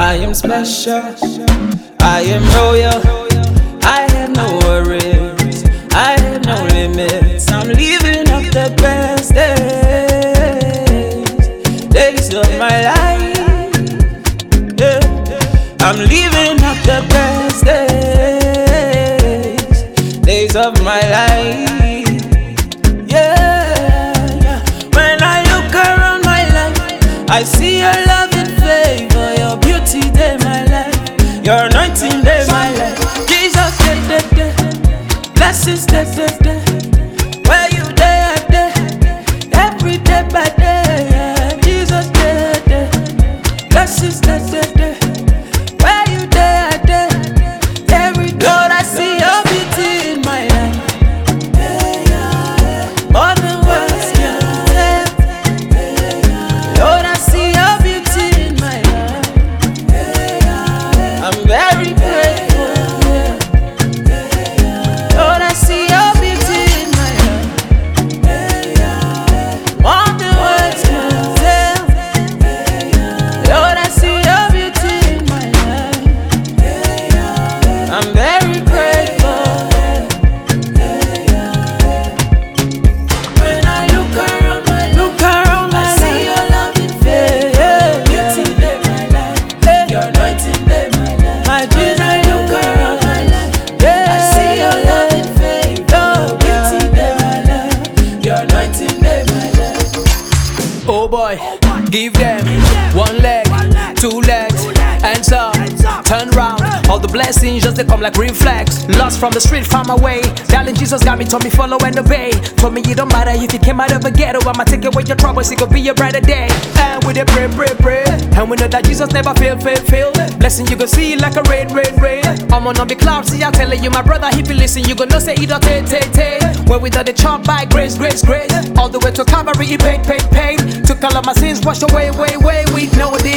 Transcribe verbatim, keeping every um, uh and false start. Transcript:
I am special, I am royal, I have no worries, I have no limits. I'm living up the best days, days of my life. Yeah. I'm living up the best days, days of my life. Yeah, yeah. When I look around my life, I see your love and favor, your beauty day my life, your anointing day my life. Jesus day day day, blessings day day day. Where you day I day, every day by day. Yeah. Jesus day day, blessings day day day. Where you day I day, every day. Lord, I see your beauty in my life. More than words can tell. Lord, I see your beauty in my life. I'm very grateful. Lord, I see your beauty in my life. More than words can tell. Lord, I see your beauty in my life. I'm very grateful. When I look around my look around I see your loving face, beauty in my life, your anointing in my life. My Jesus, I look around my life, I see your loving face, your beauty in my life, your anointing in my life. Oh boy, give them one leg, two legs, hands up, turn round. All the blessings just they come like green flags. Lost from the street, found my way. Darling, Jesus got me, told me follow and obey. Told me it don't matter if you came out of a ghetto, I'ma take away your troubles, it could be a brighter day. And we dey pray, pray, pray, and we know that Jesus never fail, fail, fail. Blessing you go see like a rain, rain, rain. I'm on the clouds, see I telling you, my brother, if you listen, you gonna say it don't take, take, take. Where we done the chop by grace, grace, grace. All the way to Calvary, he paid, paid, paid. Took all of my sins, washed away, way, way. We know it.